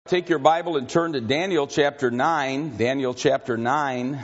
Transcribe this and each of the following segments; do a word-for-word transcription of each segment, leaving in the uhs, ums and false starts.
Take your Bible and turn to Daniel chapter nine. Daniel chapter nine.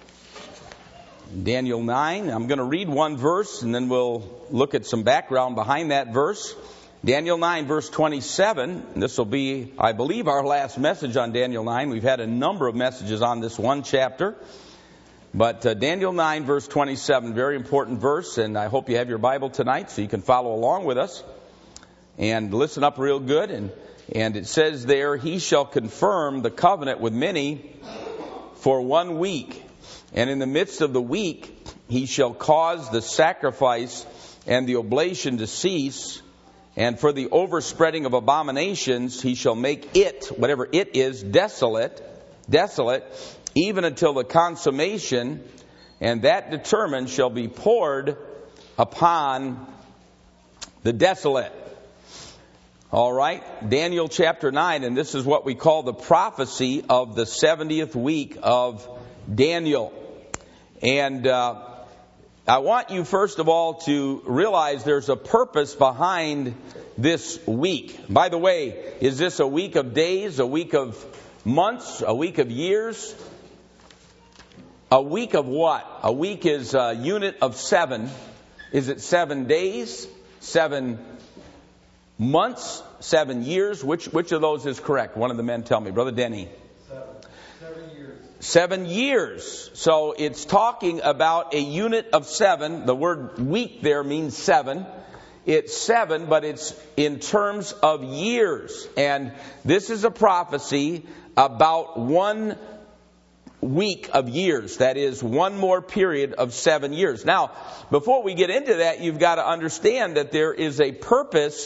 Daniel nine. I'm going to read one verse and then we'll look at some background behind that verse. Daniel nine verse twenty-seven. This will be, I believe, our last message on Daniel nine. We've had a number of messages on this one chapter. But uh, Daniel nine verse twenty-seven, very important verse, and I hope you have your Bible tonight so you can follow along with us and listen up real good. And And it says there, he shall confirm the covenant with many for one week. And in the midst of the week, he shall cause the sacrifice and the oblation to cease. And for the overspreading of abominations, he shall make it, whatever it is, desolate, desolate, even until the consummation. And that determined shall be poured upon the desolate. All right, Daniel chapter nine, and this is what we call the prophecy of the seventieth week of Daniel. And uh, I want you first of all to realize there's a purpose behind this week. By the way, is this a week of days, a week of months, a week of years? A week of what? A week is a unit of seven. Is it seven days? Seven months, seven years? Which which of those is correct? One of the men tell me. Brother Denny. Seven. Seven years. Seven years. So it's talking about a unit of seven. The word week there means seven. It's seven, but it's in terms of years. And this is a prophecy about one week of years. That is one more period of seven years. Now, before we get into that, you've got to understand that there is a purpose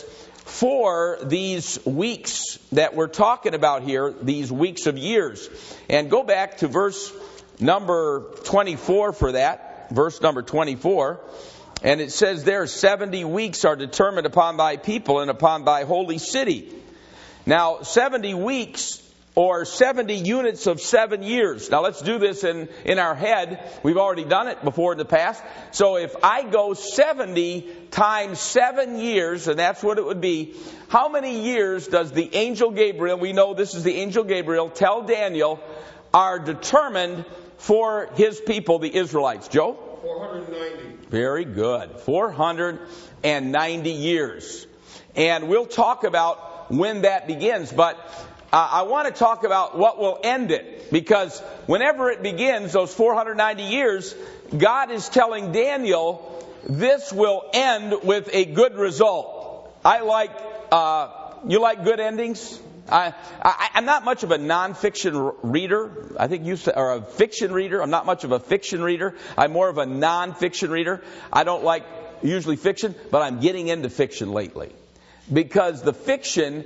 for these weeks that we're talking about here, these weeks of years. And go back to verse number twenty-four for that, verse number twenty-four. And it says there, seventy weeks are determined upon thy people and upon thy holy city. Now, seventy weeks or seventy units of seven years. Now let's do this in, in our head. We've already done it before in the past. So if I go seventy times seven years, and that's what it would be, how many years does the angel Gabriel, we know this is the angel Gabriel, tell Daniel are determined for his people, the Israelites? Joe? four hundred ninety. Very good. four hundred ninety years. And we'll talk about when that begins, but Uh, I want to talk about what will end it, because whenever it begins, those four hundred ninety years, God is telling Daniel, this will end with a good result. I like, uh, you like good endings? I, I, I'm not much of a non-fiction reader. I think you said, or a fiction reader. I'm not much of a fiction reader. I'm more of a non-fiction reader. I don't like usually fiction, but I'm getting into fiction lately, because the fiction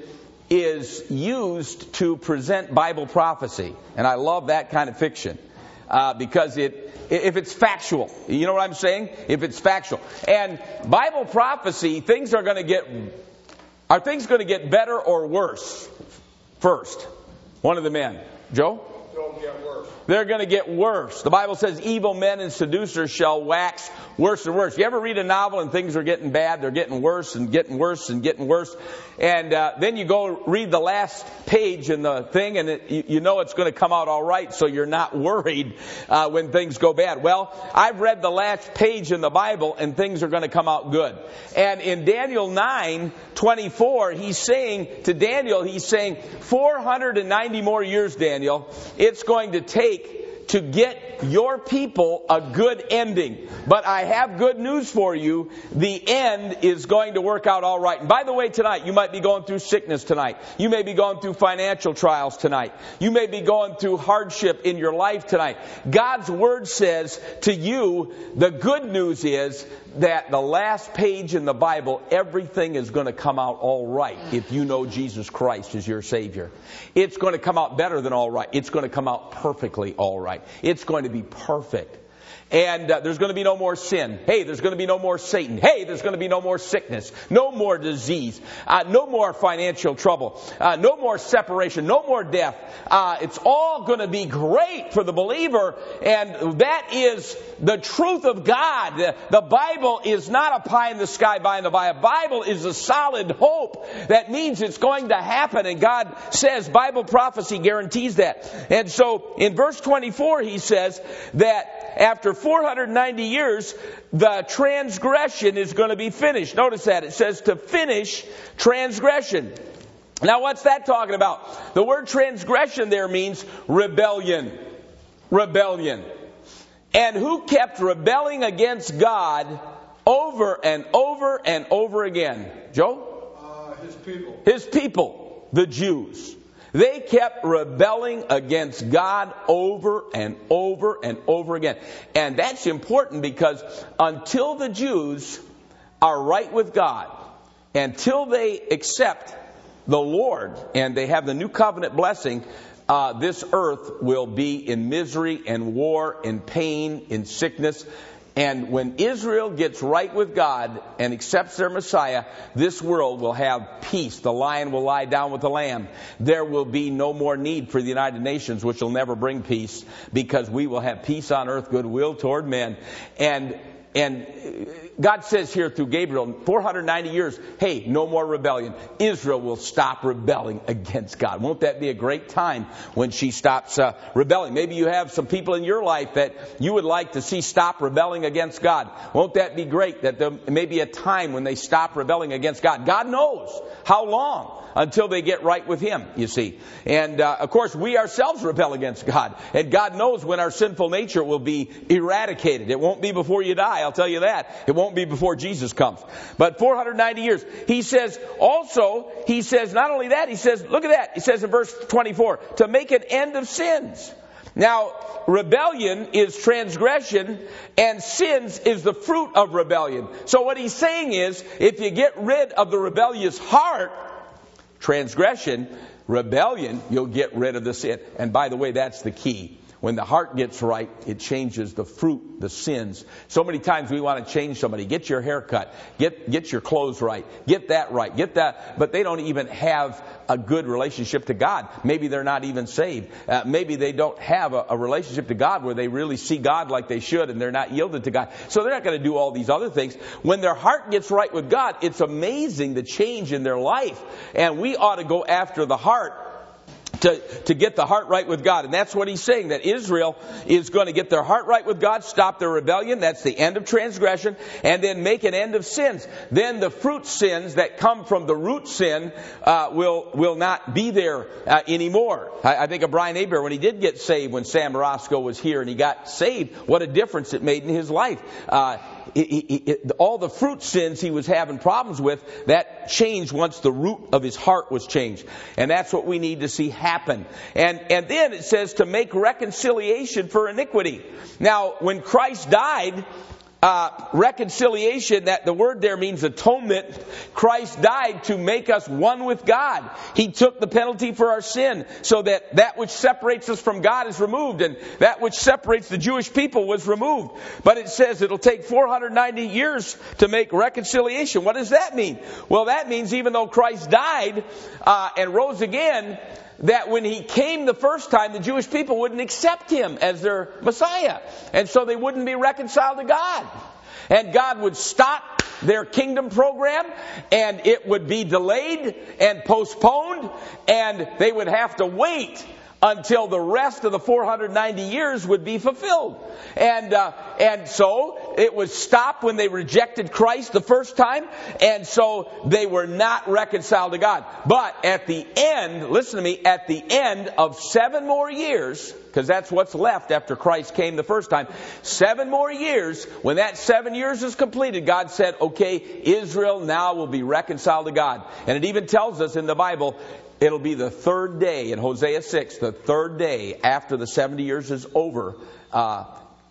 is used to present Bible prophecy. And I love that kind of fiction. Uh, because it, if it's factual, you know what I'm saying? If it's factual. And Bible prophecy, things are going to get, are things going to get better or worse? First, one of the men. Joe? Don't get worse. They're going to get worse. The Bible says evil men and seducers shall wax worse and worse. You ever read a novel and things are getting bad? They're getting worse and getting worse and getting worse. And uh, then you go read the last page in the thing, and it, you, you know it's going to come out all right, so you're not worried uh, when things go bad. Well, I've read the last page in the Bible, and things are going to come out good. And in Daniel nine twenty-four, he's saying to Daniel, he's saying, four hundred ninety more years, Daniel, it's going to take to get your people a good ending. But I have good news for you. The end is going to work out all right. And by the way, tonight, you might be going through sickness tonight. You may be going through financial trials tonight. You may be going through hardship in your life tonight. God's Word says to you, the good news is that the last page in the Bible, everything is going to come out all right if you know Jesus Christ is your Savior. It's going to come out better than all right. It's going to come out perfectly all right. It's going to be perfect. And uh, there's going to be no more sin. Hey, there's going to be no more Satan. Hey, there's going to be no more sickness. No more disease. Uh, no more financial trouble. Uh, no more separation. No more death. Uh, it's all going to be great for the believer. And that is the truth of God. The, the Bible is not a pie in the sky by and by. The Bible is a solid hope. That means it's going to happen. And God says, Bible prophecy guarantees that. And so in verse twenty-four, he says that after four hundred ninety years, the transgression is going to be finished. Notice that. It says to finish transgression. Now, what's that talking about? The word transgression there means rebellion. Rebellion. And who kept rebelling against God over and over and over again? Joe? Uh, his people. His people, the Jews. They kept rebelling against God over and over and over again. And that's important because until the Jews are right with God, until they accept the Lord and they have the new covenant blessing, uh, this earth will be in misery and war, in pain, in sickness. And when Israel gets right with God and accepts their Messiah, this world will have peace. The lion will lie down with the lamb. There will be no more need for the United Nations, which will never bring peace, because we will have peace on earth, goodwill toward men. And And God says here through Gabriel, four hundred ninety years, hey, no more rebellion. Israel will stop rebelling against God. Won't that be a great time when she stops uh, rebelling? Maybe you have some people in your life that you would like to see stop rebelling against God. Won't that be great that there may be a time when they stop rebelling against God? God knows how long until they get right with Him, you see. And, uh, of course, we ourselves rebel against God. And God knows when our sinful nature will be eradicated. It won't be before you die, I'll tell you that. It won't be before Jesus comes. But four hundred ninety years. He says, also, he says, not only that, he says, look at that. He says in verse twenty-four, to make an end of sins. Now, rebellion is transgression, and sins is the fruit of rebellion. So what he's saying is, if you get rid of the rebellious heart, transgression, rebellion, you'll get rid of the sin. And by the way, that's the key. When the heart gets right, it changes the fruit, the sins. So many times we want to change somebody. Get your hair cut. Get, get your clothes right. Get that right. Get that. But they don't even have a good relationship to God. Maybe they're not even saved. Uh, maybe they don't have a, a relationship to God where they really see God like they should, and they're not yielded to God. So they're not going to do all these other things. When their heart gets right with God, it's amazing the change in their life. And we ought to go after the heart To, to get the heart right with God. And that's what he's saying, that Israel is going to get their heart right with God, stop their rebellion. That's the end of transgression. And then make an end of sins. Then the fruit sins that come from the root sin uh, will will not be there uh, anymore. I, I think of Brian Aber when he did get saved, when Sam Roscoe was here and he got saved. What a difference it made in his life. Uh, He, he, he, all the fruit sins he was having problems with, that changed once the root of his heart was changed. And that's what we need to see happen. And, and then it says to make reconciliation for iniquity. Now, when Christ died, Uh, reconciliation, that the word there means atonement. Christ died to make us one with God. He took the penalty for our sin so that that which separates us from God is removed, and that which separates the Jewish people was removed. But it says it'll take four hundred ninety years to make reconciliation. What does that mean? Well, that means even though Christ died uh, and rose again, that when he came the first time, the Jewish people wouldn't accept him as their Messiah. And so they wouldn't be reconciled to God. And God would stop their kingdom program, and it would be delayed and postponed, and they would have to wait until the rest of the four hundred ninety years would be fulfilled. And uh, and so it was stopped when they rejected Christ the first time, and so they were not reconciled to God. But at the end, listen to me, at the end of seven more years, because that's what's left after Christ came the first time, seven more years, when that seven years is completed, God said, okay, Israel now will be reconciled to God. And it even tells us in the Bible, it'll be the third day in Hosea six, the third day after the seventy years is over. Uh,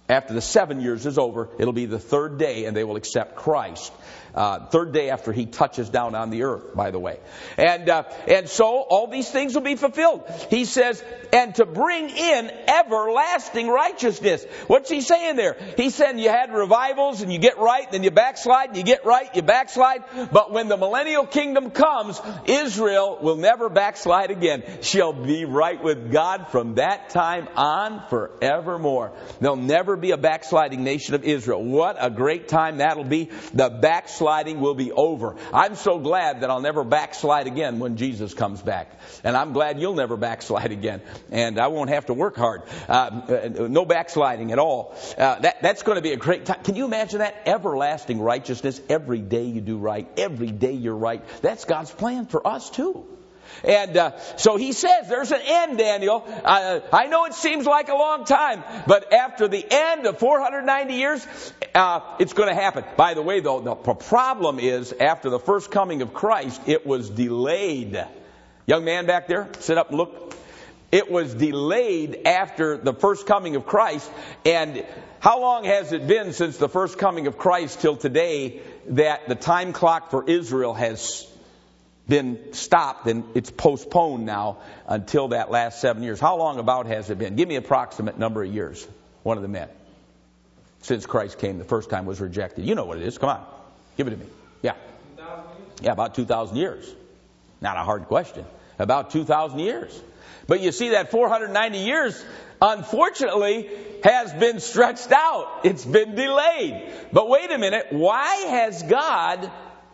After the seven years is over, it'll be the third day, and they will accept Christ. Uh, third day after he touches down on the earth, by the way. And uh, and so all these things will be fulfilled. He says, and to bring in everlasting righteousness. What's he saying there? He's saying you had revivals and you get right, then you backslide, and you get right, you backslide. But when the millennial kingdom comes, Israel will never backslide again. She'll be right with God from that time on forevermore. There'll never be a backsliding nation of Israel. What a great time that'll be. The backsliding will be over. I'm so glad that I'll never backslide again when Jesus comes back. And I'm glad you'll never backslide again. And I won't have to work hard. Uh, no backsliding at all. Uh, that, that's going to be a great time. Can you imagine that? Everlasting righteousness. Every day you do right. Every day you're right. That's God's plan for us too. And uh, so he says, there's an end, Daniel. Uh, I know it seems like a long time, but after the end of four hundred ninety years, uh, it's going to happen. By the way, though, the problem is after the first coming of Christ, it was delayed. Young man back there, sit up and look. It was delayed after the first coming of Christ. And how long has it been since the first coming of Christ till today that the time clock for Israel has been stopped, and it's postponed now until that last seven years. How long about has it been? Give me an approximate number of years. One of the men. Since Christ came, the first time was rejected. You know what it is. Come on. Give it to me. Yeah. Yeah, about two thousand years. Not a hard question. About two thousand years. But you see that four hundred ninety years, unfortunately, has been stretched out. It's been delayed. But wait a minute. Why has God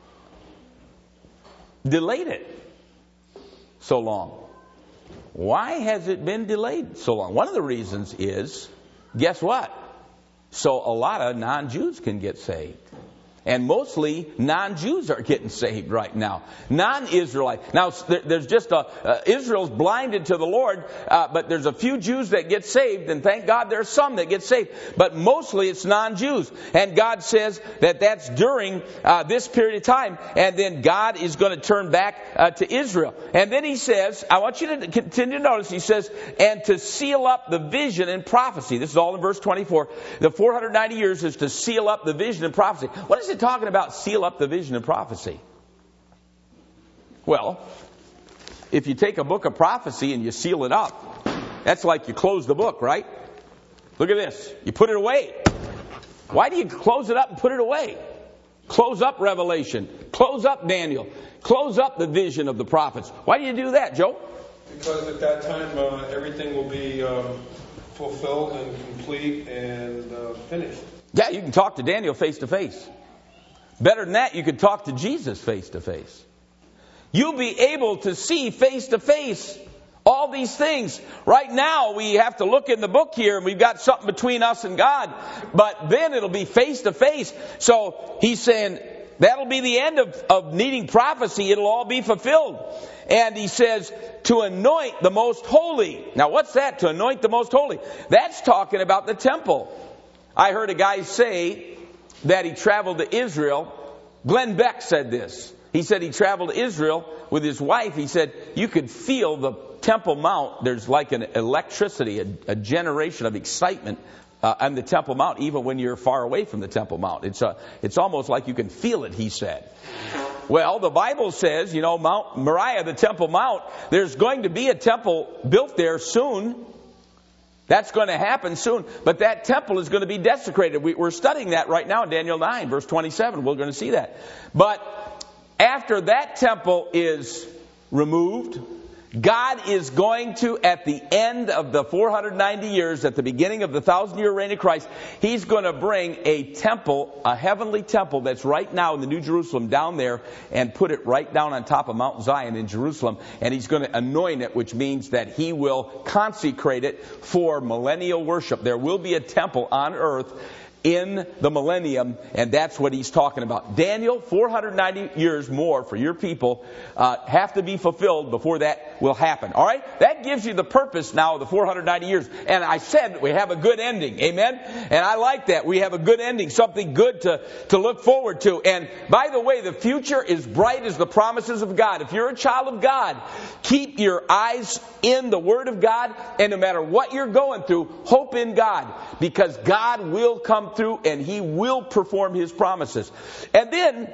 delayed it so long? Why has it been delayed so long? One of the reasons is, guess what? So a lot of non-Jews can get saved. And mostly non-Jews are getting saved right now. Non-Israelite. Now, there's just a, uh, Israel's blinded to the Lord, uh, but there's a few Jews that get saved, and thank God there's some that get saved. But mostly it's non-Jews. And God says that that's during uh, this period of time. And then God is going to turn back uh, to Israel. And then he says, I want you to continue to notice, he says, and to seal up the vision and prophecy. This is all in verse twenty-four. The four hundred ninety years is to seal up the vision and prophecy. What is it talking about, seal up the vision and prophecy? Well, if you take a book of prophecy and you seal it up, that's like you close the book, right? Look at this. You put it away. Why do you close it up and put it away? Close up Revelation. Close up Daniel. Close up the vision of the prophets. Why do you do that, Joe? Because at that time, uh, everything will be um, fulfilled and complete and uh, finished. Yeah, you can talk to Daniel face to face. Better than that, you could talk to Jesus face to face. You'll be able to see face to face all these things. Right now, we have to look in the book here, and we've got something between us and God. But then it'll be face to face. So he's saying that'll be the end of, of needing prophecy. It'll all be fulfilled. And he says to anoint the most holy. Now, what's that? To anoint the most holy. That's talking about the temple. I heard a guy say that he traveled to Israel. Glenn Beck said this. He said he traveled to Israel with his wife. He said you could feel the Temple Mount. There's like an electricity, a, a generation of excitement uh, on the Temple Mount, even when you're far away from the Temple Mount. It's a, it's almost like you can feel it, he said. Well, the Bible says, you know, Mount Moriah, the Temple Mount, there's going to be a temple built there soon. That's going to happen soon. But that temple is going to be desecrated. We, we're studying that right now in Daniel nine, verse twenty-seven. We're going to see that. But after that temple is removed, God is going to, at the end of the four hundred ninety years, at the beginning of the thousand-year reign of Christ, He's going to bring a temple, a heavenly temple that's right now in the New Jerusalem down there, and put it right down on top of Mount Zion in Jerusalem. And He's going to anoint it, which means that He will consecrate it for millennial worship. There will be a temple on earth in the millennium, and that's what he's talking about. Daniel, four hundred ninety years more for your people uh, have to be fulfilled before that will happen. All right? That gives you the purpose now of the four hundred ninety years. And I said we have a good ending. Amen? And I like that. We have a good ending, something good to, to look forward to. And by the way, the future is bright as the promises of God. If you're a child of God, keep your eyes in the Word of God, and no matter what you're going through, hope in God, because God will come through and He will perform His promises. And then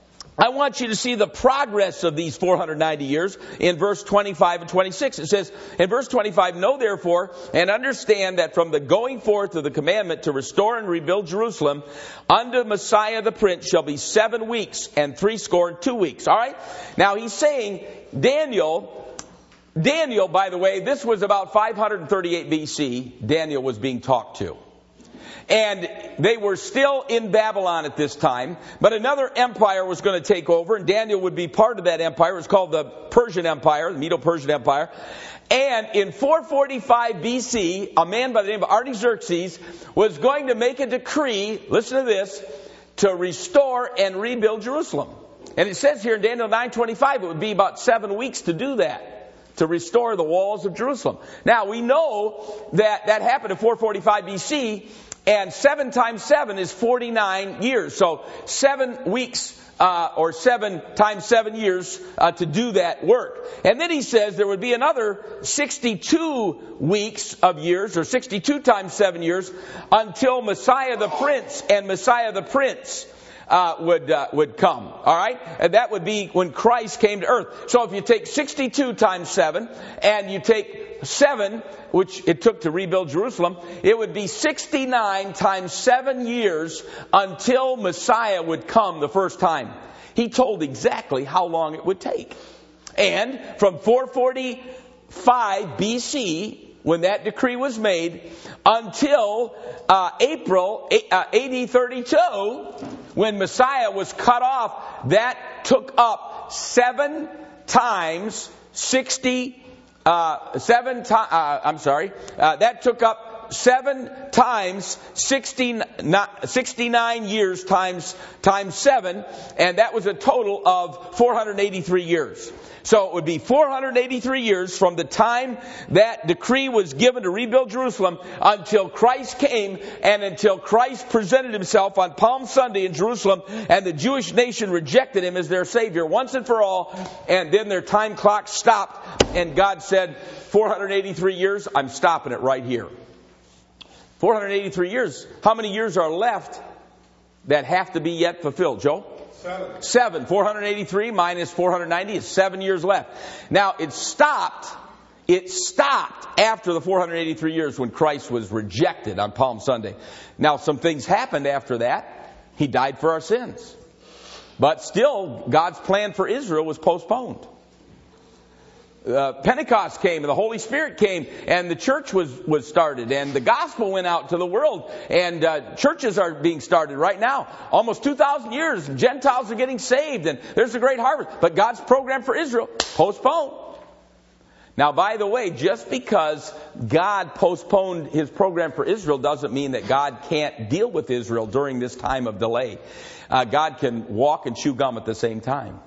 I want you to see the progress of these four hundred ninety years in verse twenty-five and twenty-six. It says in verse twenty-five, "Know therefore and understand that from the going forth of the commandment to restore and rebuild Jerusalem unto Messiah the Prince shall be seven weeks and threescore and two weeks." All right? Now he's saying Daniel... Daniel, by the way, this was about five hundred thirty-eight B C, Daniel was being talked to. And they were still in Babylon at this time, but another empire was going to take over, and Daniel would be part of that empire. It was called the Persian Empire, the Medo-Persian Empire. And in four forty-five B C, a man by the name of Artaxerxes was going to make a decree, listen to this, to restore and rebuild Jerusalem. And it says here in Daniel nine twenty-five, it would be about seven weeks to do that, to restore the walls of Jerusalem. Now, we know that that happened in four forty-five B C, and seven times seven is forty-nine years. So seven weeks, uh, or seven times seven years uh, to do that work. And then he says there would be another sixty-two weeks of years, or sixty-two times seven years, until Messiah the Prince and Messiah the Prince Uh, would uh, would come. All right? And that would be when Christ came to earth. So if you take sixty-two times seven and you take seven, which it took to rebuild Jerusalem, it would be sixty-nine times seven years until Messiah would come the first time. He told exactly how long it would take. And from four forty-five B C, when that decree was made, until uh, April uh, A D thirty-two, when Messiah was cut off, that took up seven times sixty. Uh, seven times. Uh, I'm sorry. Uh, that took up seven times sixty, sixty-nine years times times seven, and that was a total of four hundred eighty-three years. So it would be four hundred eighty-three years from the time that decree was given to rebuild Jerusalem until Christ came, and until Christ presented himself on Palm Sunday in Jerusalem, and the Jewish nation rejected him as their Savior once and for all, and then their time clock stopped, and God said, four hundred eighty-three years, I'm stopping it right here. four hundred eighty-three years. How many years are left that have to be yet fulfilled, Joe? Seven. Seven. four hundred eighty-three minus four hundred ninety is seven years left. Now, it stopped. It stopped after the four hundred eighty-three years when Christ was rejected on Palm Sunday. Now, some things happened after that. He died for our sins. But still, God's plan for Israel was postponed. Uh, Pentecost came, and the Holy Spirit came, and the church was, was started, and the gospel went out to the world, and uh, churches are being started right now. Almost two thousand years, Gentiles are getting saved, and there's a great harvest. But God's program for Israel, postponed. Now, by the way, just because God postponed His program for Israel doesn't mean that God can't deal with Israel during this time of delay. Uh, God can walk and chew gum at the same time.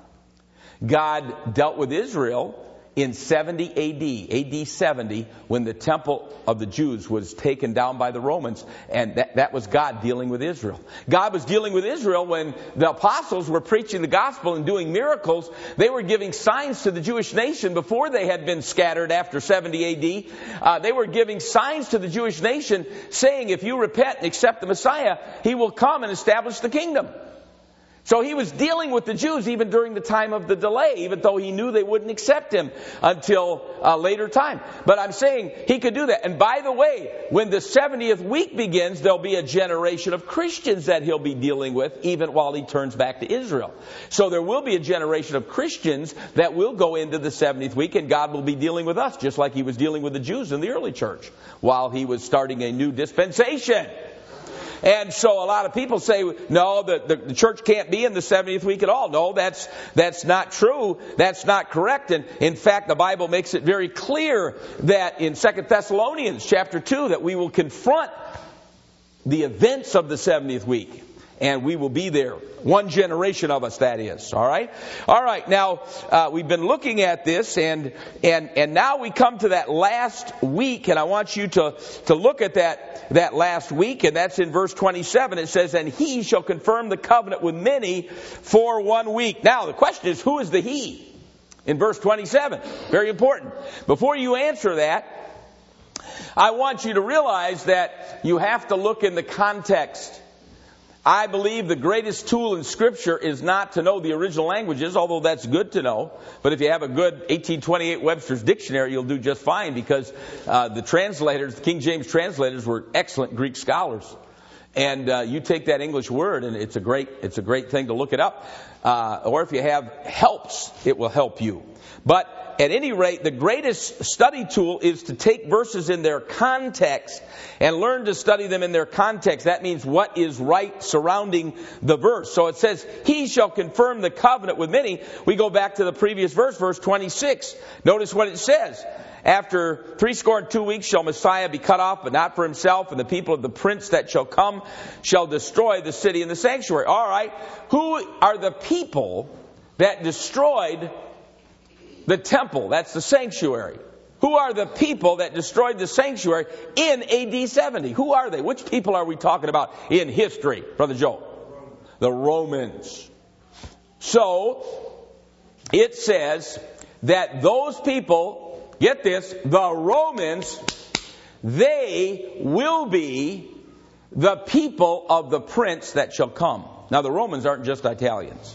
God dealt with Israel in seventy A D, A D seventy, when the temple of the Jews was taken down by the Romans, and that, that was God dealing with Israel. God was dealing with Israel when the apostles were preaching the gospel and doing miracles. They were giving signs to the Jewish nation before they had been scattered after seventy A D. Uh, they were giving signs to the Jewish nation saying, if you repent and accept the Messiah, He will come and establish the kingdom. So He was dealing with the Jews even during the time of the delay, even though He knew they wouldn't accept Him until a later time. But I'm saying He could do that. And by the way, when the seventieth week begins, there'll be a generation of Christians that He'll be dealing with even while He turns back to Israel. So there will be a generation of Christians that will go into the seventieth week, and God will be dealing with us, just like He was dealing with the Jews in the early church while He was starting a new dispensation. And so a lot of people say, no, the, the, the church can't be in the seventieth week at all. No, that's that's not true. That's not correct. And in fact, the Bible makes it very clear that in Second Thessalonians chapter two that we will confront the events of the seventieth week. And we will be there. One generation of us, that is. All right? All right. Now, uh, we've been looking at this, and and and now we come to that last week, and I want you to, to look at that, that last week, and that's in verse twenty-seven. It says, and he shall confirm the covenant with many for one week. Now, the question is, who is the he? In verse twenty-seven. Very important. Before you answer that, I want you to realize that you have to look in the context. I believe the greatest tool in Scripture is not to know the original languages, although that's good to know. But if you have a good eighteen twenty-eight Webster's Dictionary, you'll do just fine, because uh, the translators, the King James translators, were excellent Greek scholars. And uh, you take that English word, and it's a great, it's a great thing to look it up. Uh, or if you have helps, it will help you. But at any rate, the greatest study tool is to take verses in their context and learn to study them in their context. That means what is right surrounding the verse. So it says, he shall confirm the covenant with many. We go back to the previous verse, verse twenty-six. Notice what it says. After three score and two weeks shall Messiah be cut off, but not for himself, and the people of the prince that shall come shall destroy the city and the sanctuary. All right. Who are the people that destroyed the temple? That's the sanctuary. Who are the people that destroyed the sanctuary in A D seventy? Who are they? Which people are we talking about in history, Brother Joe? The Romans. So, it says that those people, get this, the Romans, they will be the people of the prince that shall come. Now, the Romans aren't just Italians.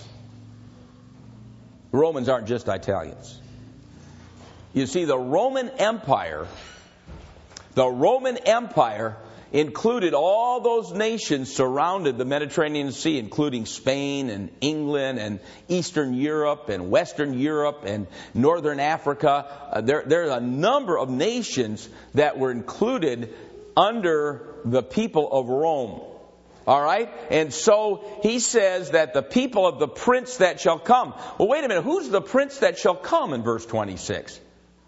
The Romans aren't just Italians. You see, the Roman Empire, the Roman Empire included all those nations surrounded the Mediterranean Sea, including Spain and England and Eastern Europe and Western Europe and Northern Africa. Uh, there, there are a number of nations that were included under the people of Rome. All right? And so he says that the people of the prince that shall come. Well, wait a minute. Who's the prince that shall come in verse twenty-six?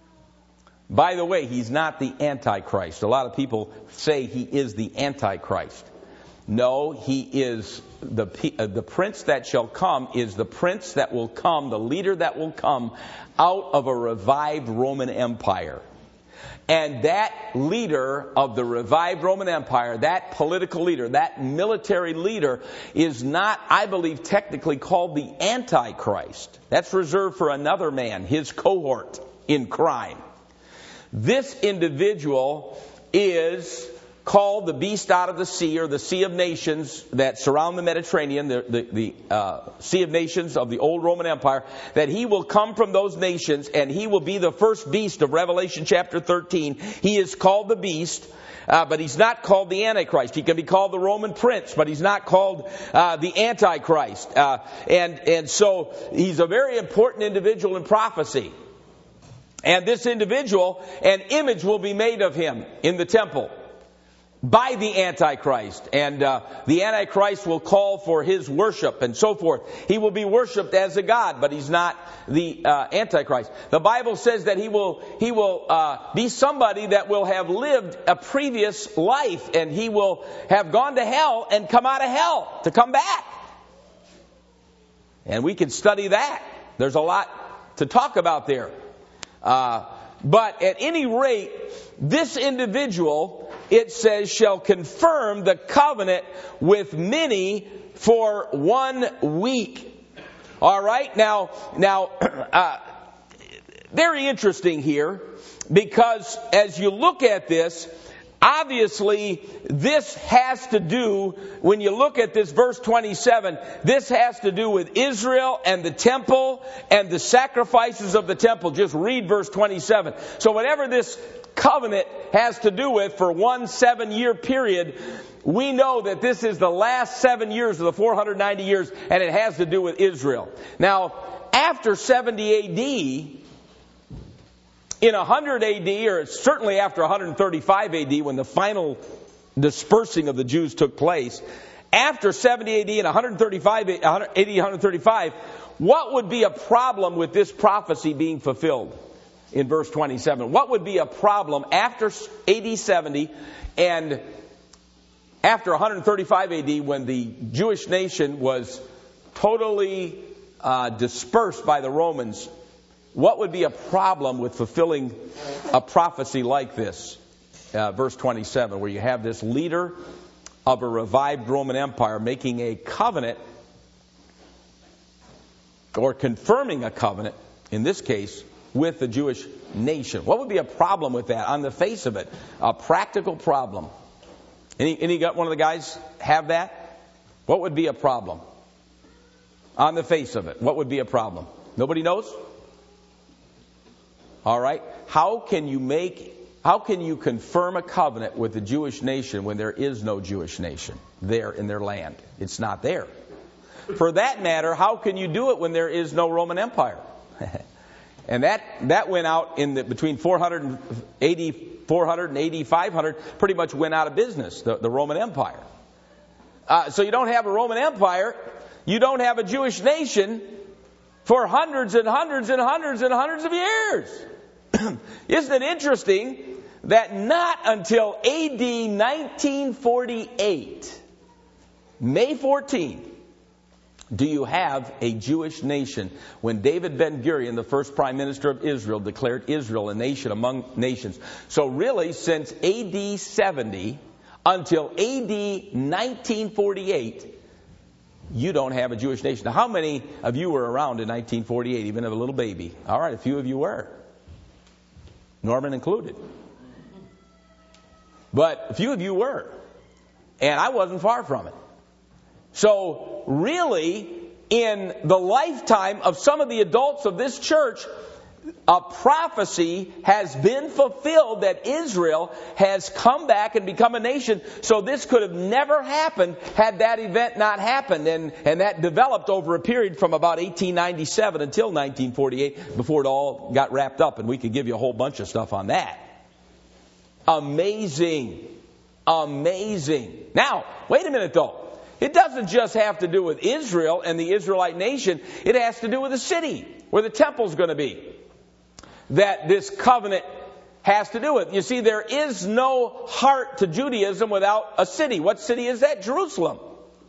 By the way, he's not the Antichrist. A lot of people say he is the Antichrist. No, he is the uh, the prince that shall come is the prince that will come, the leader that will come out of a revived Roman Empire. And that leader of the revived Roman Empire, that political leader, that military leader, is not, I believe, technically called the Antichrist. That's reserved for another man, his cohort in crime. This individual is called the beast out of the sea, or the sea of nations that surround the Mediterranean, the, the, the uh, sea of nations of the old Roman Empire, that he will come from those nations, and he will be the first beast of Revelation chapter thirteen. He is called the beast, uh, but he's not called the Antichrist. He can be called the Roman prince, but he's not called uh, the Antichrist. Uh, and, and so he's a very important individual in prophecy. And this individual, an image will be made of him in the temple by the Antichrist. And uh, the Antichrist will call for his worship and so forth. He will be worshipped as a god, but he's not the uh, Antichrist. The Bible says that he will he will uh, be somebody that will have lived a previous life, and he will have gone to hell and come out of hell to come back. And we can study that. There's a lot to talk about there. Uh, but at any rate, this individual, it says, shall confirm the covenant with many for one week. All right. Now, now, uh, very interesting here, because as you look at this, obviously, this has to do, when you look at this verse twenty-seven, this has to do with Israel and the temple and the sacrifices of the temple. Just read verse twenty-seven. So whatever this covenant has to do with for one seven-year period, we know that this is the last seven years of the four hundred ninety years, and it has to do with Israel. Now, after seventy A D, in one hundred A D, or certainly after one hundred thirty-five A D, when the final dispersing of the Jews took place, after seventy A D and one thirty-five A D, one thirty-five, what would be a problem with this prophecy being fulfilled in verse twenty-seven? What would be a problem after A D seventy and after one thirty-five A D, when the Jewish nation was totally uh, dispersed by the Romans, what would be a problem with fulfilling a prophecy like this? Uh, verse twenty-seven, where you have this leader of a revived Roman Empire making a covenant, or confirming a covenant, in this case, with the Jewish nation. What would be a problem with that on the face of it? A practical problem. Any, any got one of the guys have that? What would be a problem? On the face of it, what would be a problem? Nobody knows? All right. How can you make, how can you confirm a covenant with the Jewish nation when there is no Jewish nation there in their land? It's not there. For that matter, how can you do it when there is no Roman Empire? And that, that went out in the, between four eighty, four hundred and A D five hundred, pretty much went out of business, the, the Roman Empire. Uh, so you don't have a Roman Empire, you don't have a Jewish nation for hundreds and hundreds and hundreds and hundreds of years. Isn't it interesting that not until A D nineteen forty-eight, May fourteenth, do you have a Jewish nation, when David Ben-Gurion, the first prime minister of Israel, declared Israel a nation among nations. So really, since A D seventy until A D nineteen forty-eight, you don't have a Jewish nation. Now, how many of you were around in nineteen forty-eight, even as a little baby? All right, a few of you were. Norman included. But a few of you were. And I wasn't far from it. So, really, in the lifetime of some of the adults of this church, a prophecy has been fulfilled that Israel has come back and become a nation. So this could have never happened had that event not happened. And, and that developed over a period from about eighteen ninety-seven until nineteen forty-eight before it all got wrapped up. And we could give you a whole bunch of stuff on that. Amazing. Amazing. Now, wait a minute though. It doesn't just have to do with Israel and the Israelite nation. It has to do with the city where the temple's going to be, that this covenant has to do with. You see, there is no heart to Judaism without a city. What city is that? Jerusalem.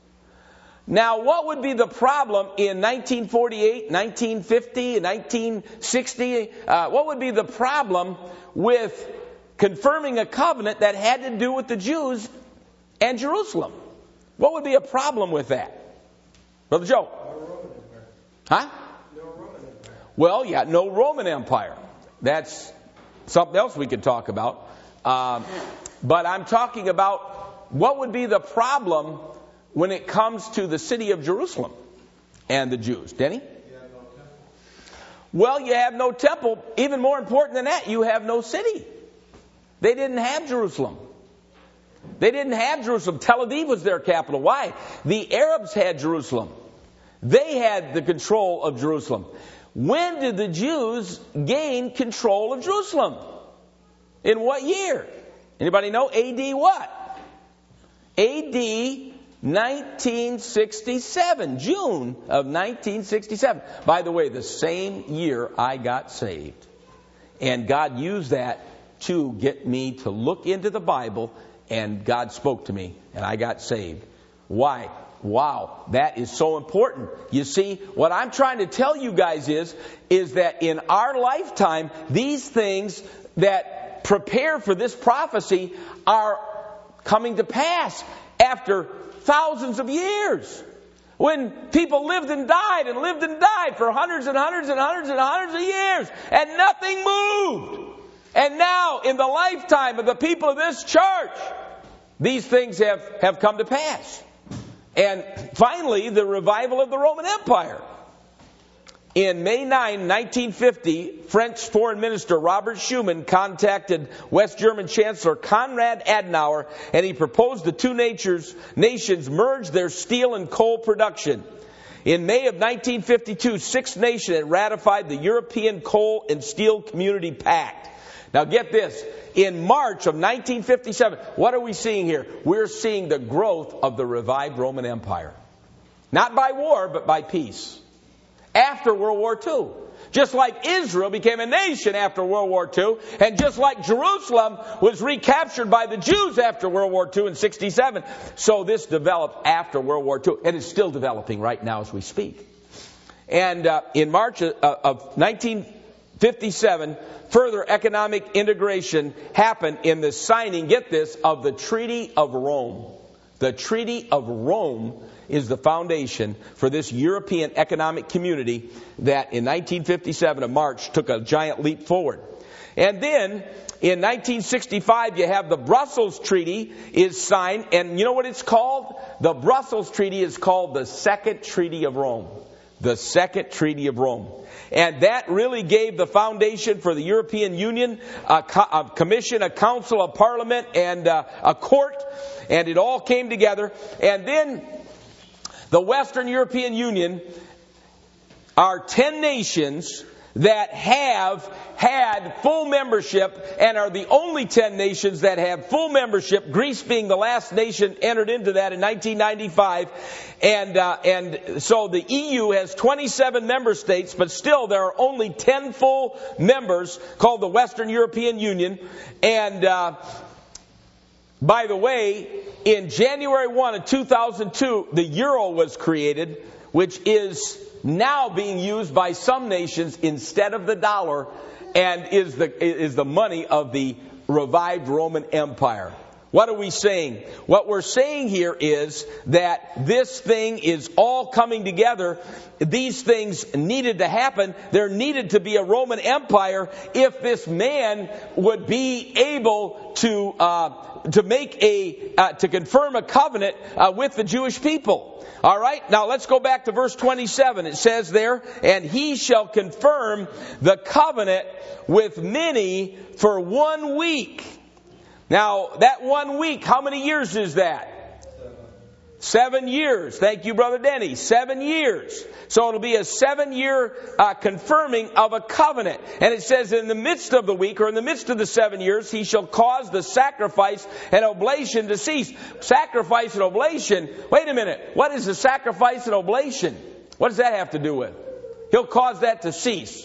Now, what would be the problem in nineteen forty-eight, nineteen fifty, nineteen sixty? Uh, what would be the problem with confirming a covenant that had to do with the Jews and Jerusalem? What would be a problem with that? Brother Joe? No Roman Empire. Huh? No Roman Empire. Well, yeah, no Roman Empire. That's something else we could talk about. Um, but I'm talking about what would be the problem when it comes to the city of Jerusalem and the Jews. Denny? You have no temple. Well, you have no temple. Even more important than that, you have no city. They didn't have Jerusalem. They didn't have Jerusalem. Tel Aviv was their capital. Why? The Arabs had Jerusalem. They had the control of Jerusalem. When did the Jews gain control of Jerusalem? In what year? Anybody know? A D what? A D nineteen sixty-seven. June of nineteen sixty-seven. By the way, the same year I got saved. And God used that to get me to look into the Bible. And God spoke to me, and I got saved. Why? Wow, that is so important. You see, what I'm trying to tell you guys is, is that in our lifetime, these things that prepare for this prophecy are coming to pass after thousands of years. When people lived and died and lived and died for hundreds and hundreds and hundreds and hundreds of years, and nothing moved. And now, in the lifetime of the people of this church, these things have, have come to pass. And finally, the revival of the Roman Empire. In May ninth, nineteen fifty, French Foreign Minister Robert Schuman contacted West German Chancellor Konrad Adenauer, and he proposed the two natures, nations merge their steel and coal production. In May of nineteen fifty-two, six nations had ratified the European Coal and Steel Community Pact. Now get this, in March of nineteen fifty-seven, what are we seeing here? We're seeing the growth of the revived Roman Empire. Not by war, but by peace. After World War Two. Just like Israel became a nation after World War Two, and just like Jerusalem was recaptured by the Jews after World War Two in sixty-seven, so this developed after World War Two, and it's still developing right now as we speak. And uh, in March of, of nineteen fifty-seven, further economic integration happened in the signing, get this, of the Treaty of Rome. The Treaty of Rome is the foundation for this European economic community that in nineteen fifty-seven of March took a giant leap forward. And then in nineteen sixty-five you have the Brussels Treaty is signed, and you know what it's called? The Brussels Treaty is called the Second Treaty of Rome. The Second Treaty of Rome. And that really gave the foundation for the European Union, a, co- a commission, a council, a parliament, and uh, a court. And it all came together. And then the Western European Union are ten nations that have had full membership and are the only ten nations that have full membership, Greece being the last nation entered into that in nineteen ninety-five. And uh, and so the E U has twenty-seven member states, but still there are only ten full members called the Western European Union. And uh, by the way, in January first of two thousand two, the euro was created, which is now being used by some nations instead of the dollar, and is the is the money of the revived Roman Empire. What are we saying? What we're saying here is that this thing is all coming together. These things needed to happen. There needed to be a Roman Empire if this man would be able to uh, to make a uh, to confirm a covenant uh, with the Jewish people. All right, now let's go back to verse twenty-seven. It says there, and he shall confirm the covenant with many for one week. Now, that one week, how many years is that? Seven. Seven years. Thank you, Brother Denny. Seven years. So it'll be a seven-year uh, confirming of a covenant. And it says in the midst of the week, or in the midst of the seven years, he shall cause the sacrifice and oblation to cease. Sacrifice and oblation. Wait a minute. What is the sacrifice and oblation? What does that have to do with? He'll cause that to cease.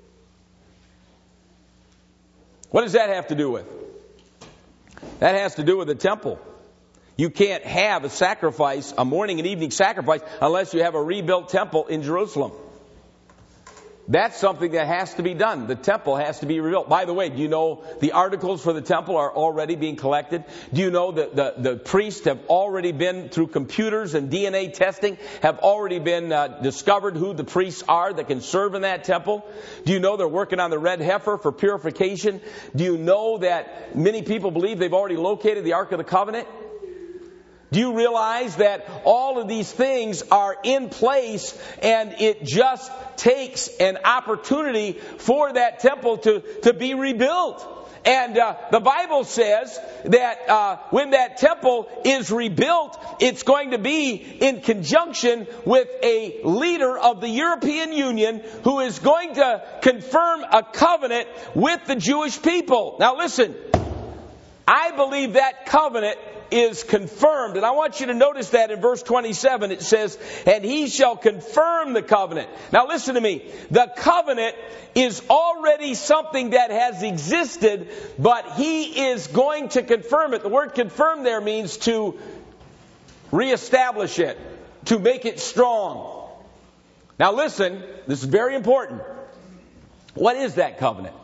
What does that have to do with? That has to do with the temple. You can't have a sacrifice, a morning and evening sacrifice, unless you have a rebuilt temple in Jerusalem. That's something that has to be done. The temple has to be rebuilt. By the way, do you know the articles for the temple are already being collected? Do you know that the, the priests have already been through computers and D N A testing, have already been uh, discovered who the priests are that can serve in that temple? Do you know they're working on the red heifer for purification? Do you know that many people believe they've already located the Ark of the Covenant? Do you realize that all of these things are in place, and it just takes an opportunity for that temple to, to be rebuilt? And uh, the Bible says that uh, when that temple is rebuilt, it's going to be in conjunction with a leader of the European Union who is going to confirm a covenant with the Jewish people. Now listen, I believe that covenant is confirmed. And I want you to notice that in verse twenty-seven it says, and he shall confirm the covenant. Now listen to me. The covenant is already something that has existed, but he is going to confirm it. The word confirm there means to reestablish it, to make it strong. Now listen, this is very important. What is that covenant?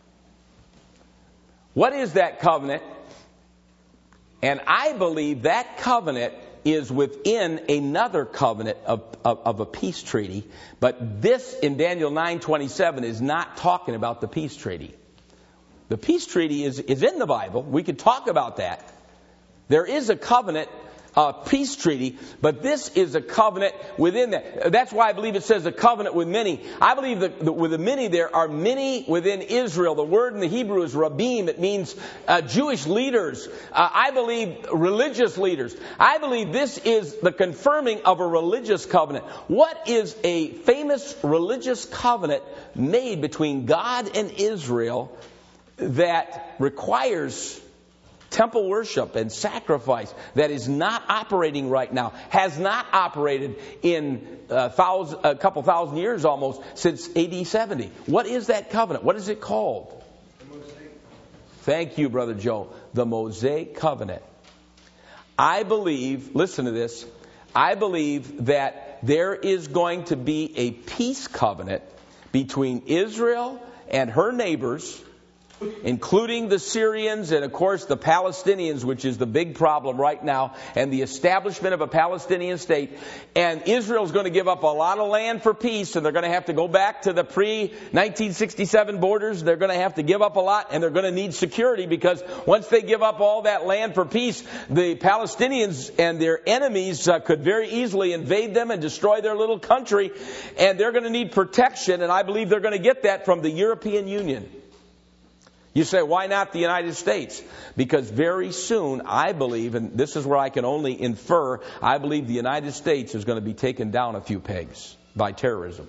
What is that covenant? And I believe that covenant is within another covenant of, of, of a peace treaty. But this in Daniel nine twenty-seven is not talking about the peace treaty. The peace treaty is, is in the Bible. We could talk about that. There is a covenant, a peace treaty, but this is a covenant within that. That's why I believe it says a covenant with many. I believe that with the many there are many within Israel. The word in the Hebrew is rabim. It means uh, Jewish leaders. Uh, I believe religious leaders. I believe this is the confirming of a religious covenant. What is a famous religious covenant made between God and Israel that requires temple worship and sacrifice that is not operating right now, has not operated in a, thousand, a couple thousand years almost since A D seventy. What is that covenant? What is it called? Thank you, Brother Joe. The Mosaic Covenant. I believe, listen to this, I believe that there is going to be a peace covenant between Israel and her neighbors, including the Syrians and, of course, the Palestinians, which is the big problem right now, and the establishment of a Palestinian state. And Israel's going to give up a lot of land for peace, and they're going to have to go back to the pre nineteen sixty-seven borders. They're going to have to give up a lot, and they're going to need security, because once they give up all that land for peace, the Palestinians and their enemies uh, could very easily invade them and destroy their little country, and they're going to need protection, and I believe they're going to get that from the European Union. You say, why not the United States? Because very soon, I believe, and this is where I can only infer, I believe the United States is going to be taken down a few pegs by terrorism.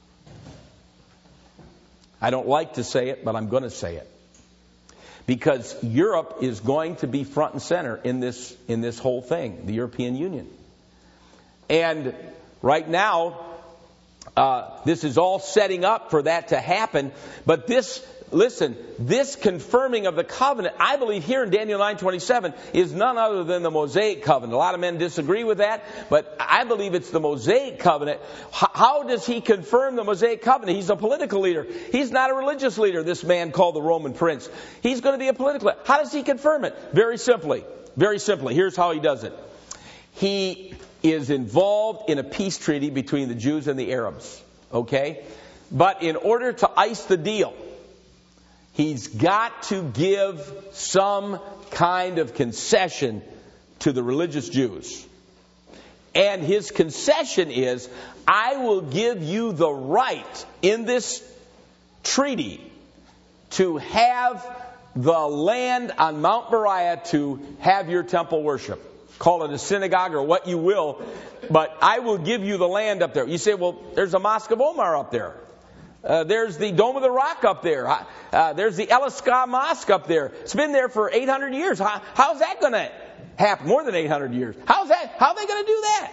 I don't like to say it, but I'm going to say it. Because Europe is going to be front and center in this, in this whole thing, the European Union. And right now, uh, this is all setting up for that to happen, but this Listen, this confirming of the covenant, I believe here in Daniel nine twenty-seven, is none other than the Mosaic covenant. A lot of men disagree with that, but I believe it's the Mosaic covenant. How does he confirm the Mosaic covenant? He's a political leader. He's not a religious leader, this man called the Roman prince. He's going to be a political leader. How does he confirm it? Very simply. Very simply. Here's how he does it. He is involved in a peace treaty between the Jews and the Arabs. Okay? But in order to ice the deal, he's got to give some kind of concession to the religious Jews. And his concession is, I will give you the right in this treaty to have the land on Mount Moriah to have your temple worship. Call it a synagogue or what you will, but I will give you the land up there. You say, well, there's a Mosque of Omar up there. Uh, there's the Dome of the Rock up there. Uh, there's the El Asqa Mosque up there. It's been there for eight hundred years. How, how's that going to happen? More than eight hundred years. How's that? How are they going to do that?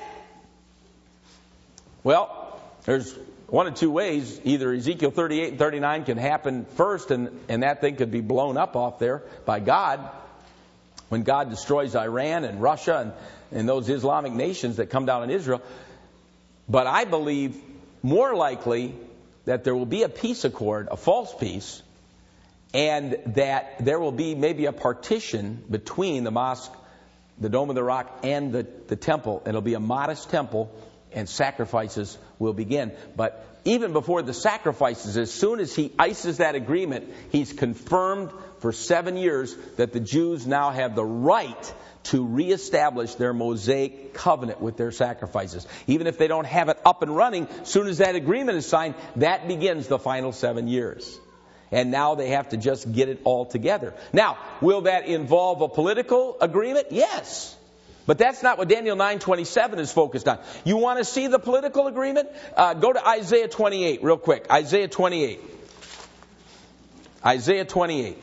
Well, there's one of two ways. Either Ezekiel thirty-eight and thirty-nine can happen first, and, and that thing could be blown up off there by God when God destroys Iran and Russia and, and those Islamic nations that come down on Israel. But I believe more likely that there will be a peace accord, a false peace, and that there will be maybe a partition between the mosque, the Dome of the Rock, and the, the temple. It'll be a modest temple, and sacrifices will begin. But even before the sacrifices, as soon as he ices that agreement, he's confirmed for seven years that the Jews now have the right to reestablish their Mosaic covenant with their sacrifices. Even if they don't have it up and running, as soon as that agreement is signed, that begins the final seven years. And now they have to just get it all together. Now, will that involve a political agreement? Yes. But that's not what Daniel nine twenty-seven is focused on. You want to see the political agreement? Uh, go to Isaiah twenty-eight real quick. Isaiah twenty-eight. Isaiah twenty-eight.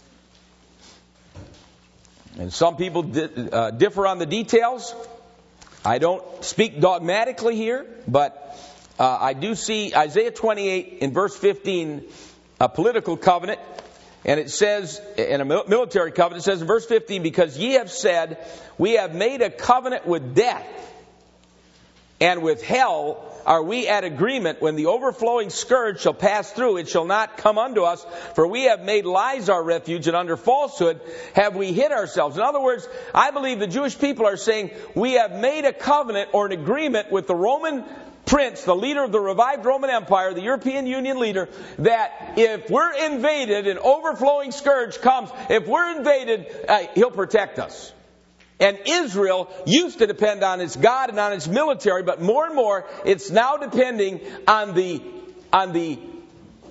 And some people di- uh, differ on the details. I don't speak dogmatically here, but uh, I do see Isaiah twenty-eight in verse fifteen, a political covenant. And it says, in a military covenant, it says in verse fifteen, because ye have said, we have made a covenant with death, and with hell are we at agreement. When the overflowing scourge shall pass through, it shall not come unto us. For we have made lies our refuge, and under falsehood have we hid ourselves. In other words, I believe the Jewish people are saying, we have made a covenant or an agreement with the Roman prince, the leader of the revived Roman Empire, the European Union leader, that if we're invaded, an overflowing scourge comes, if we're invaded, uh, he'll protect us. And Israel used to depend on its God and on its military, but more and more it's now depending on the on the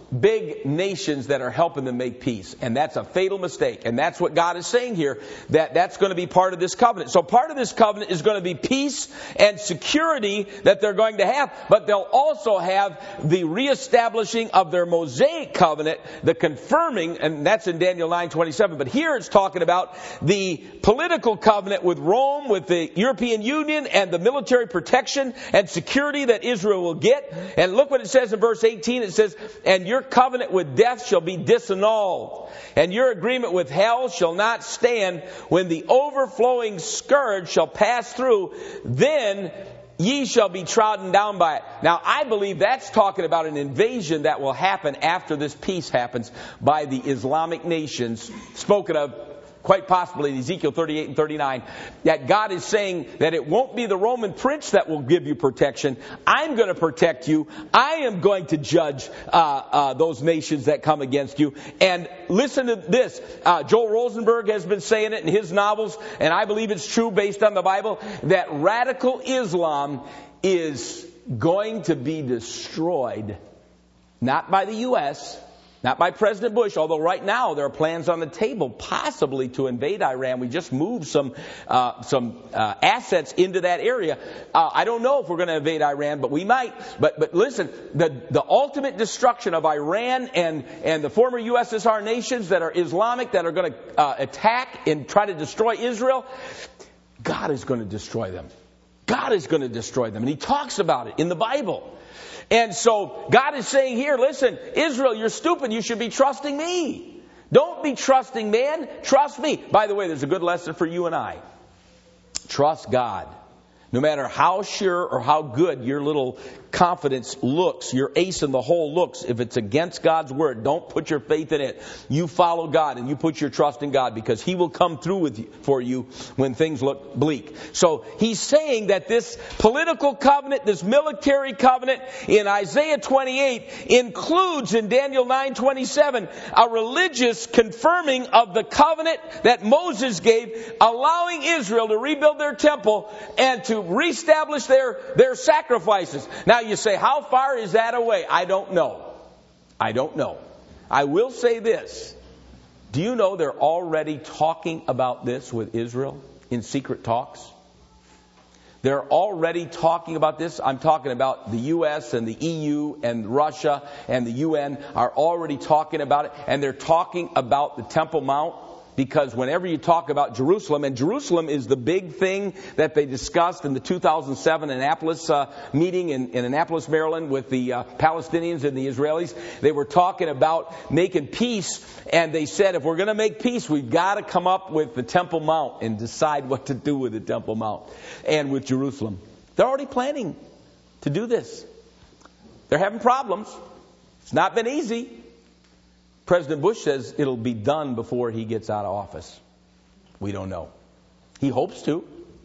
big nations that are helping them make peace. And that's a fatal mistake. And that's what God is saying here, that that's going to be part of this covenant. So part of this covenant is going to be peace and security that they're going to have. But they'll also have the reestablishing of their Mosaic covenant, the confirming, and that's in Daniel nine twenty-seven. But here it's talking about the political covenant with Rome, with the European Union, and the military protection and security that Israel will get. And look what it says in verse eighteen. It says, and your covenant with death shall be disannulled, and your agreement with hell shall not stand when the overflowing scourge shall pass through. Then ye shall be trodden down by it. Now, I believe that's talking about an invasion that will happen after this peace happens by the Islamic nations, spoken of quite possibly in Ezekiel thirty-eight and thirty-nine, that God is saying that it won't be the Roman prince that will give you protection. I'm going to protect you. I am going to judge uh, uh, those nations that come against you. And listen to this. Uh, Joel Rosenberg has been saying it in his novels, and I believe it's true based on the Bible, that radical Islam is going to be destroyed, not by the U S, not by President Bush, although right now there are plans on the table possibly to invade Iran. We just moved some uh, some uh, assets into that area. Uh, I don't know if we're going to invade Iran, but we might. But but listen, the the ultimate destruction of Iran and, and the former U S S R nations that are Islamic, that are going to uh, attack and try to destroy Israel, God is going to destroy them. God is going to destroy them. And he talks about it in the Bible. And so God is saying here, listen, Israel, you're stupid. You should be trusting me. Don't be trusting man. Trust me. By the way, there's a good lesson for you and I. Trust God. No matter how sure or how good your little confidence looks, your ace in the hole looks, if it's against God's word, don't put your faith in it. You follow God and you put your trust in God, because he will come through with you, for you when things look bleak. So he's saying that this political covenant, this military covenant in Isaiah twenty-eight includes in Daniel nine twenty-seven a religious confirming of the covenant that Moses gave, allowing Israel to rebuild their temple and to reestablish their, their sacrifices. Now you say, how far is that away? I don't know. I don't know. I will say this. Do you know they're already talking about this with Israel in secret talks? They're already talking about this. I'm talking about the U S and the E U and Russia and the U N are already talking about it. And they're talking about the Temple Mount. Because whenever you talk about Jerusalem, and Jerusalem is the big thing that they discussed in the two thousand seven Annapolis uh, meeting in, in Annapolis, Maryland, with the uh, Palestinians and the Israelis. They were talking about making peace, and they said, if we're going to make peace, we've got to come up with the Temple Mount and decide what to do with the Temple Mount and with Jerusalem. They're already planning to do this. They're having problems. It's not been easy. President Bush says it'll be done before he gets out of office. We don't know. He hopes to.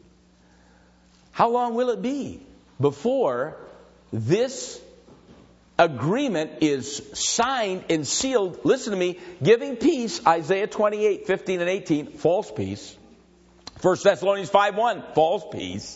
How long will it be before this agreement is signed and sealed? Listen to me. Giving peace, Isaiah twenty-eight, fifteen and eighteen, false peace. First Thessalonians five one, false peace.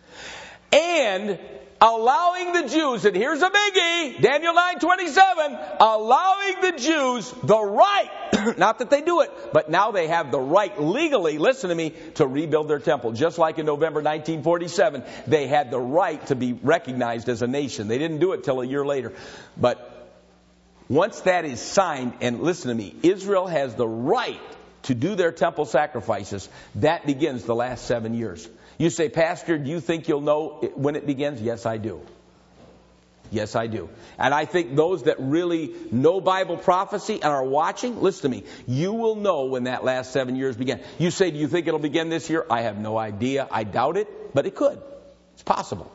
And allowing the Jews, and here's a biggie, Daniel nine twenty-seven, allowing the Jews the right, not that they do it, but now they have the right legally, listen to me, to rebuild their temple. Just like in November nineteen forty-seven, they had the right to be recognized as a nation. They didn't do it till a year later. But once that is signed, and listen to me, Israel has the right to do their temple sacrifices, that begins the last seven years. You say, Pastor, do you think you'll know when it begins? Yes, I do. Yes, I do. And I think those that really know Bible prophecy and are watching, listen to me, you will know when that last seven years begin. You say, do you think it'll begin this year? I have no idea. I doubt it, but it could. It's possible.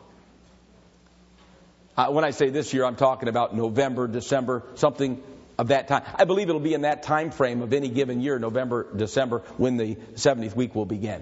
Uh, when I say this year, I'm talking about November, December, something of that time. I believe it'll be in that time frame of any given year, November, December, when the seventieth week will begin.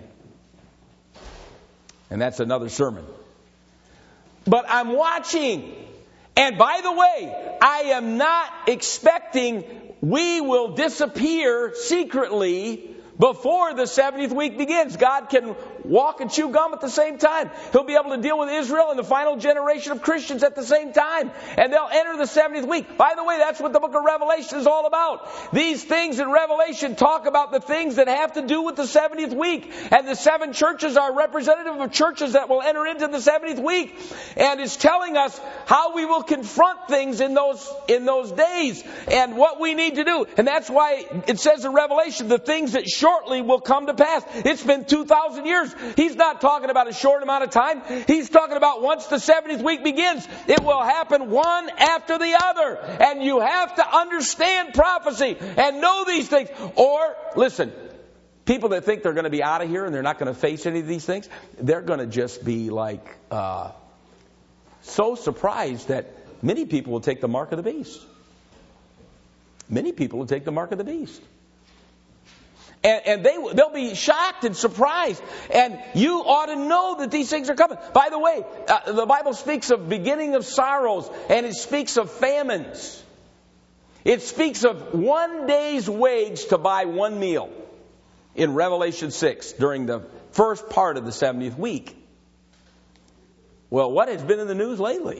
And that's another sermon. But I'm watching. And by the way, I am not expecting we will disappear secretly before the seventieth week begins. God can walk and chew gum at the same time. He'll be able to deal with Israel and the final generation of Christians at the same time. And they'll enter the seventieth week. By the way, that's what the book of Revelation is all about. These things in Revelation talk about the things that have to do with the seventieth week. And the seven churches are representative of churches that will enter into the seventieth week. And it's telling us how we will confront things in those, in those days and what we need to do. And that's why it says in Revelation, the things that shortly will come to pass. It's been two thousand years. He's not talking about a short amount of time. He's talking about once the seventieth week begins, it will happen one after the other. And you have to understand prophecy and know these things. Or, listen, people that think they're going to be out of here and they're not going to face any of these things, they're going to just be like uh, so surprised that many people will take the mark of the beast. Many people will take the mark of the beast. And, and they, they'll be shocked and surprised. And you ought to know that these things are coming. By the way, uh, the Bible speaks of beginning of sorrows, and it speaks of famines. It speaks of one day's wage to buy one meal in Revelation six during the first part of the seventieth week. Well, what has been in the news lately?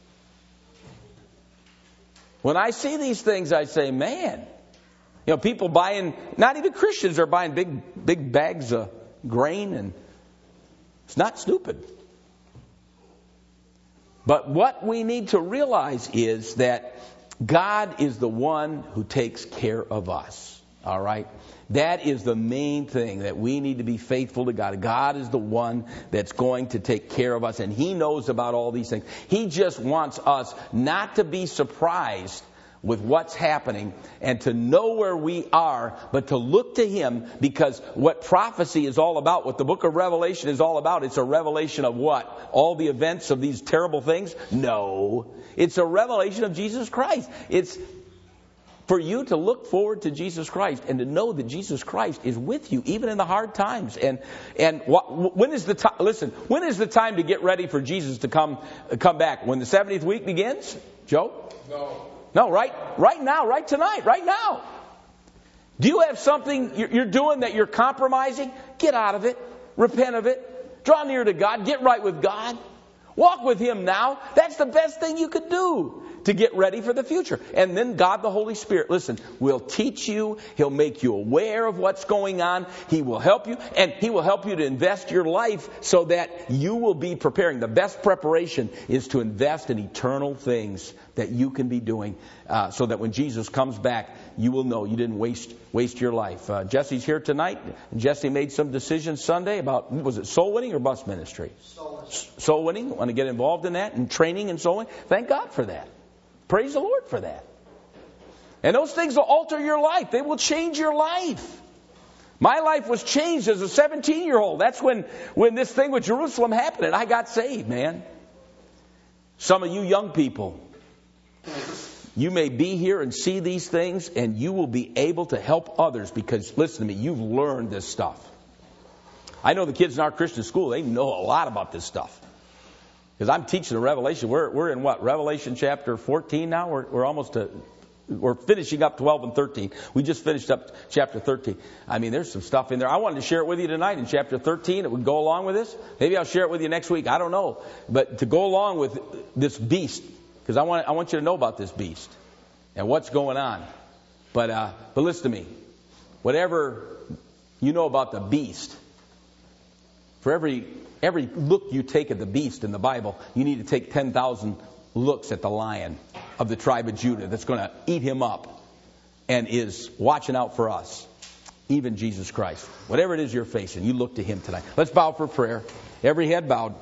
When I see these things, I say, man, you know, people buying, not even Christians are buying big, big bags of grain, and it's not stupid. But what we need to realize is that God is the one who takes care of us. All right? That is the main thing, that we need to be faithful to God. God is the one that's going to take care of us, and He knows about all these things. He just wants us not to be surprised with what's happening and to know where we are, but to look to Him, because what prophecy is all about, what the book of Revelation is all about, it's a revelation of what? All the events of these terrible things? No. It's a revelation of Jesus Christ. It's for you to look forward to Jesus Christ and to know that Jesus Christ is with you even in the hard times. And and what, when is the time? Listen, when is the time to get ready for Jesus to come come back? When the seventieth week begins, Joe? No. No, right, right now, right tonight, right now. Do you have something you're doing that you're compromising? Get out of it. Repent of it. Draw near to God. Get right with God. Walk with Him now. That's the best thing you could do to get ready for the future. And then God, the Holy Spirit, listen, will teach you. He'll make you aware of what's going on. He will help you. And He will help you to invest your life so that you will be preparing. The best preparation is to invest in eternal things that you can be doing uh, so that when Jesus comes back, you will know you didn't waste waste your life. Uh, Jesse's here tonight. Jesse made some decisions Sunday about, was it soul winning or bus ministry? Soul winning. Soul winning. Want to get involved in that and training and soul winning. Thank God for that. Praise the Lord for that. And those things will alter your life. They will change your life. My life was changed as a seventeen-year-old. That's when, when this thing with Jerusalem happened and I got saved, man. Some of you young people, you may be here and see these things and you will be able to help others because, listen to me, you've learned this stuff. I know the kids in our Christian school, they know a lot about this stuff. Because I'm teaching the Revelation. We're we're in what? Revelation chapter fourteen now? We're we're almost to, we're finishing up twelve and thirteen. We just finished up chapter thirteen. I mean, there's some stuff in there. I wanted to share it with you tonight in chapter thirteen. It would go along with this. Maybe I'll share it with you next week. I don't know. But to go along with this beast, because I want I want you to know about this beast and what's going on. But uh, but listen to me. Whatever you know about the beast, for every Every look you take at the beast in the Bible, you need to take ten thousand looks at the lion of the tribe of Judah that's going to eat him up and is watching out for us, even Jesus Christ. Whatever it is you're facing, you look to Him tonight. Let's bow for prayer. Every head bowed.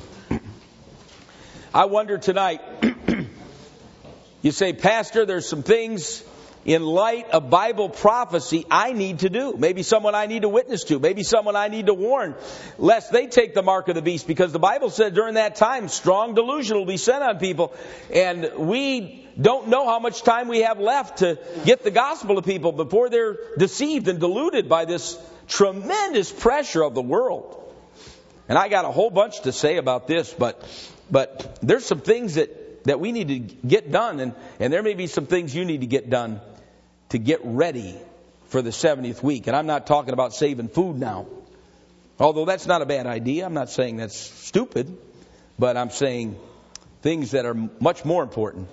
I wonder tonight, you say, Pastor, there's some things in light of Bible prophecy I need to do. Maybe someone I need to witness to. Maybe someone I need to warn, lest they take the mark of the beast. Because the Bible said during that time, strong delusion will be sent on people. And we don't know how much time we have left to get the gospel to people before they're deceived and deluded by this tremendous pressure of the world. And I got a whole bunch to say about this, but but there's some things that, that we need to get done. And, and there may be some things you need to get done to get ready for the seventieth week. And I'm not talking about saving food now. Although that's not a bad idea. I'm not saying that's stupid, but I'm saying things that are much more important.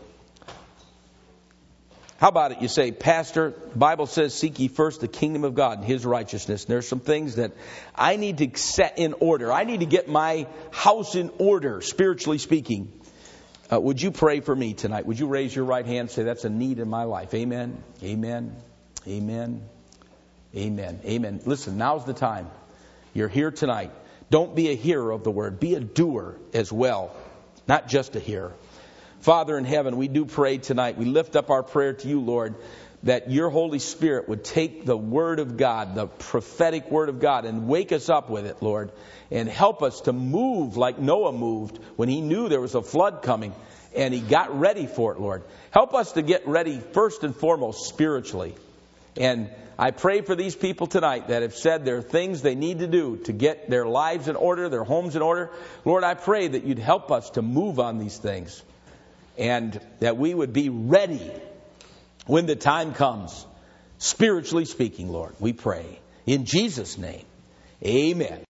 How about it? You say, Pastor, the Bible says, seek ye first the kingdom of God and His righteousness. And there's some things that I need to set in order. I need to get my house in order, spiritually speaking. Uh, would you pray for me tonight? Would you raise your right hand and say, that's a need in my life? Amen. Amen. Amen. Amen. Amen. Listen, now's the time. You're here tonight. Don't be a hearer of the word. Be a doer as well, not just a hearer. Father in heaven, we do pray tonight. We lift up our prayer to you, Lord, that your Holy Spirit would take the word of God, the prophetic word of God, and wake us up with it, Lord, and help us to move like Noah moved when he knew there was a flood coming and he got ready for it, Lord. Help us to get ready first and foremost spiritually. And I pray for these people tonight that have said there are things they need to do to get their lives in order, their homes in order. Lord, I pray that you'd help us to move on these things and that we would be ready when the time comes, spiritually speaking, Lord. We pray in Jesus' name. Amen.